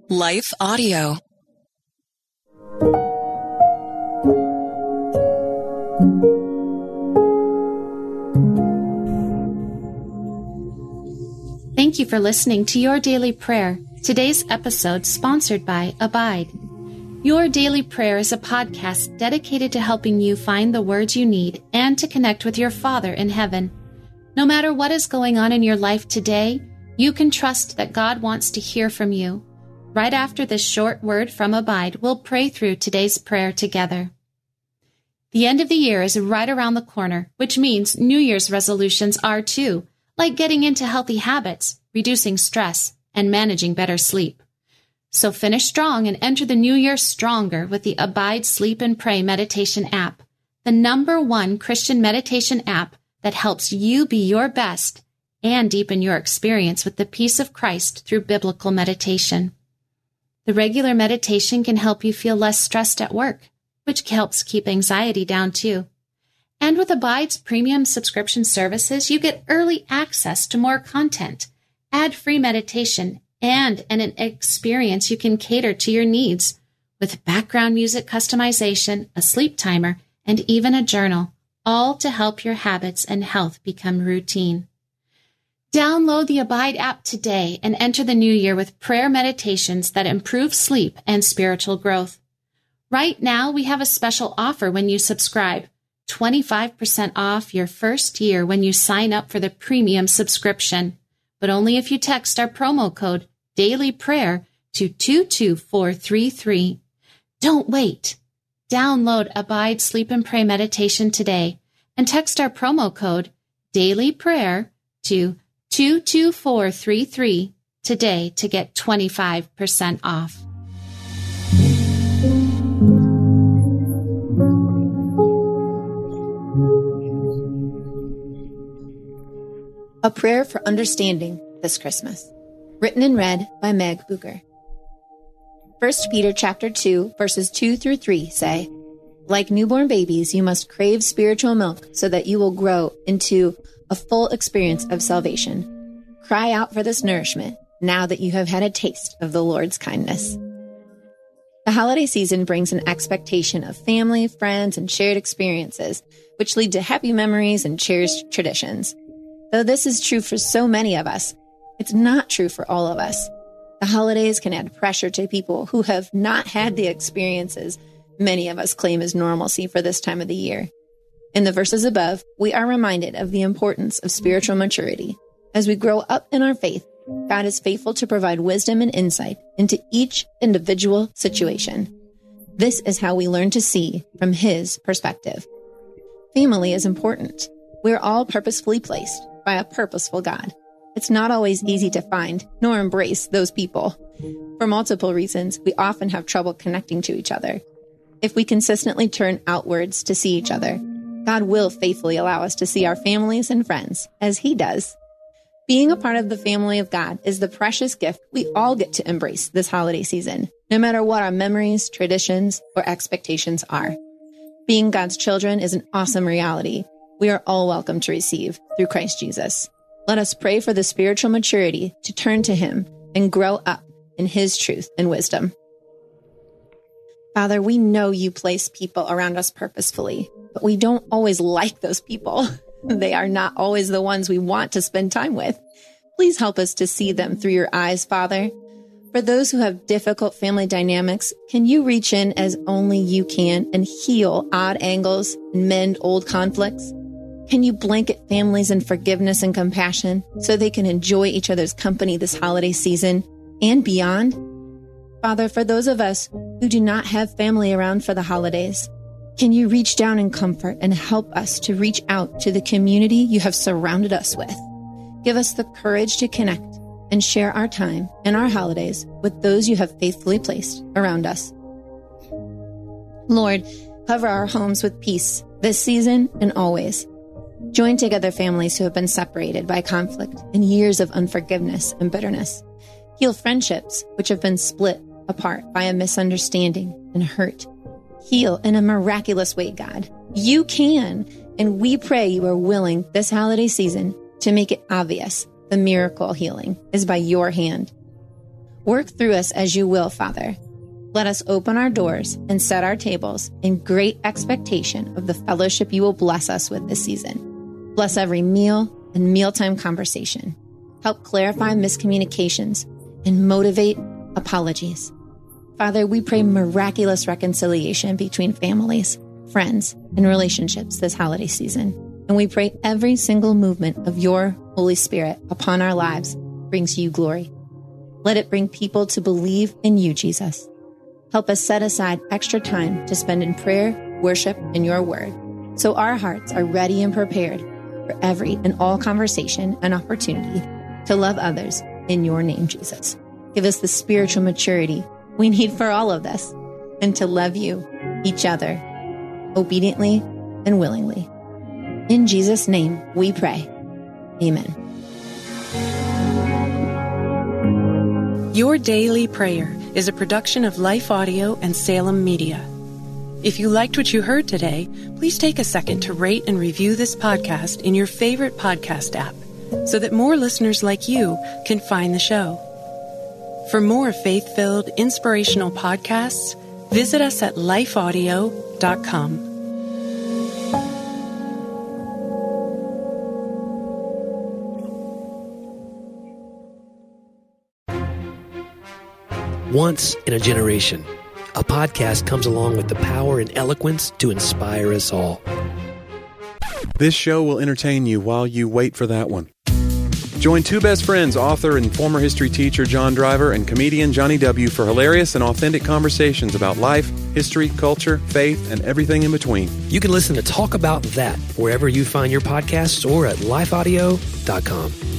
Life Audio. Thank you for listening to Your Daily Prayer. Today's episode sponsored by Abide. Your Daily Prayer is a podcast dedicated to helping you find the words you need and to connect with your Father in heaven. No matter what is going on in your life today, you can trust that God wants to hear from you. Right after this short word from Abide, we'll pray through today's prayer together. The end of the year is right around the corner, which means New Year's resolutions are too, like getting into healthy habits, reducing stress, and managing better sleep. So finish strong and enter the new year stronger with the Abide Sleep and Pray meditation app, the #1 Christian meditation app that helps you be your best and deepen your experience with the peace of Christ through biblical meditation. The regular meditation can help you feel less stressed at work, which helps keep anxiety down too. And with Abide's premium subscription services, you get early access to more content, ad-free meditation, and an experience you can cater to your needs with background music customization, a sleep timer, and even a journal, all to help your habits and health become routine. Download the Abide app today and enter the new year with prayer meditations that improve sleep and spiritual growth. Right now, we have a special offer when you subscribe. 25% off your first year when you sign up for the premium subscription, but only if you text our promo code DAILYPRAYER to 22433. Don't wait. Download Abide Sleep and Pray meditation today and text our promo code DAILYPRAYER to 22433 today to get 25% off. A Prayer for Understanding This Christmas. Written and read by Meg Booker. 1 Peter chapter 2, verses 2 through 3 say, "Like newborn babies, you must crave spiritual milk so that you will grow into a full experience of salvation. Cry out for this nourishment now that you have had a taste of the Lord's kindness." The holiday season brings an expectation of family, friends, and shared experiences, which lead to happy memories and cherished traditions. Though this is true for so many of us, it's not true for all of us. The holidays can add pressure to people who have not had the experiences many of us claim as normalcy for this time of the year. In the verses above, we are reminded of the importance of spiritual maturity. As we grow up in our faith, God is faithful to provide wisdom and insight into each individual situation. This is how we learn to see from His perspective. Family is important. We're all purposefully placed by a purposeful God. It's not always easy to find nor embrace those people. For multiple reasons, we often have trouble connecting to each other. If we consistently turn outwards to see each other, God will faithfully allow us to see our families and friends as He does. Being a part of the family of God is the precious gift we all get to embrace this holiday season, no matter what our memories, traditions, or expectations are. Being God's children is an awesome reality we are all welcome to receive through Christ Jesus. Let us pray for the spiritual maturity to turn to Him and grow up in His truth and wisdom. Father, we know You place people around us purposefully, but we don't always like those people. They are not always the ones we want to spend time with. Please help us to see them through Your eyes, Father. For those who have difficult family dynamics, can You reach in as only You can and heal odd angles and mend old conflicts? Can You blanket families in forgiveness and compassion so they can enjoy each other's company this holiday season and beyond? Father, for those of us who do not have family around for the holidays, can You reach down in comfort and help us to reach out to the community You have surrounded us with? Give us the courage to connect and share our time and our holidays with those You have faithfully placed around us. Lord, cover our homes with peace this season and always. Join together families who have been separated by conflict and years of unforgiveness and bitterness. Heal friendships which have been split apart by a misunderstanding and hurt. Heal in a miraculous way, God. You can, and we pray You are willing this holiday season to make it obvious the miracle healing is by Your hand. Work through us as you will, Father. Let us open our doors and set our tables in great expectation of the fellowship you will bless us with this season. Bless every meal and mealtime conversation. Help clarify miscommunications and motivate apologies. Father, we pray miraculous reconciliation between families, friends, and relationships this holiday season. And we pray every single movement of your Holy Spirit upon our lives brings you glory. Let it bring people to believe in you, Jesus. Help us set aside extra time to spend in prayer, worship, and your word, so our hearts are ready and prepared for every and all conversation and opportunity to love others in your name, Jesus. Give us the spiritual maturity we need for all of this and to love you, each other, obediently and willingly. In Jesus' name we pray. Amen. Your Daily Prayer is a production of Life Audio and Salem Media. If you liked what you heard today, please take a second to rate and review this podcast in your favorite podcast app so that more listeners like you can find the show. For more faith-filled, inspirational podcasts, visit us at lifeaudio.com. Once in a generation, a podcast comes along with the power and eloquence to inspire us all. This show will entertain you while you wait for that one. Join two best friends, author and former history teacher John Driver and comedian Johnny W. for hilarious and authentic conversations about life, history, culture, faith, and everything in between. You can listen to Talk About That wherever you find your podcasts or at lifeaudio.com.